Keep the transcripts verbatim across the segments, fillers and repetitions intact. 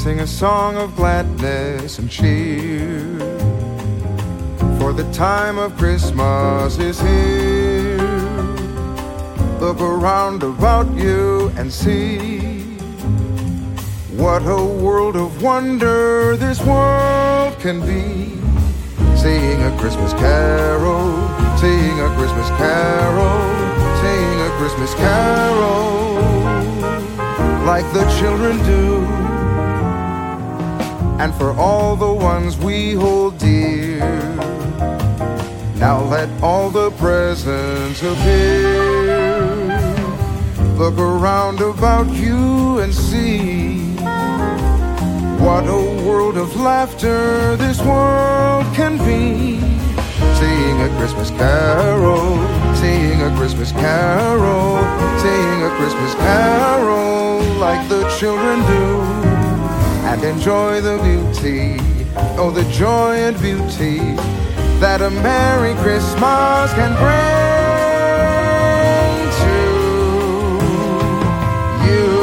Sing a song of gladness and cheer, for the time of Christmas is here. Look around about you and see what a world of wonder this world can be. Sing a Christmas carol, sing a Christmas carol, sing a Christmas carol, like the children do. And for all the ones we hold dear, now let all the presents appear. Look around about you and see what a world of laughter this world can be. Sing a Christmas carol, sing a Christmas carol, sing a Christmas carol, like the children do. And enjoy the beauty, oh the joy and beauty that a Merry Christmas can bring to you.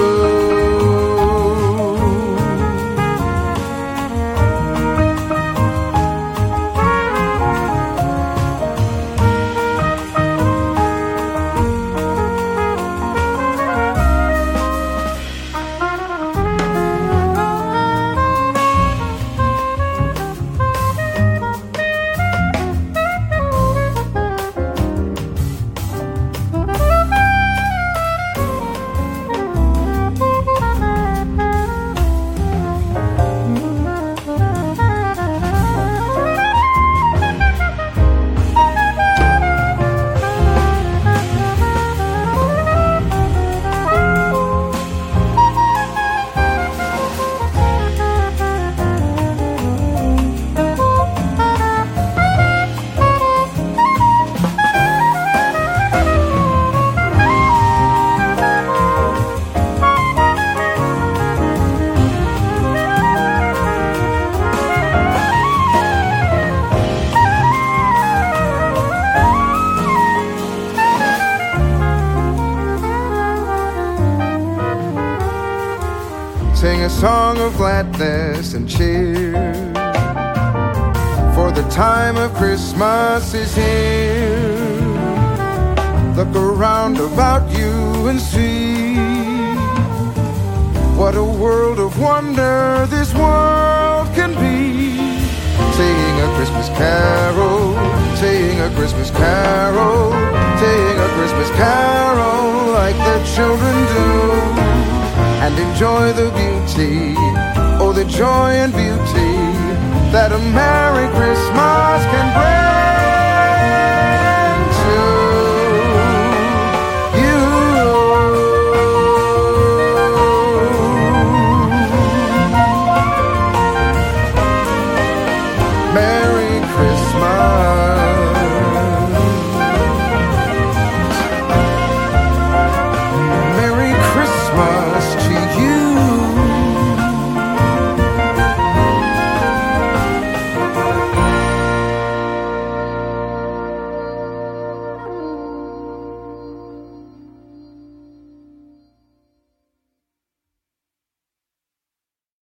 Sing a song of gladness and cheer, for the time of Christmas is here. Look around about you and see what a world of wonder this world can be. Sing a Christmas carol, sing a Christmas carol, sing a Christmas carol, like the children do. And enjoy the beauty, oh the joy and beauty that a Merry Christmas can bring to you. Merry Christmas.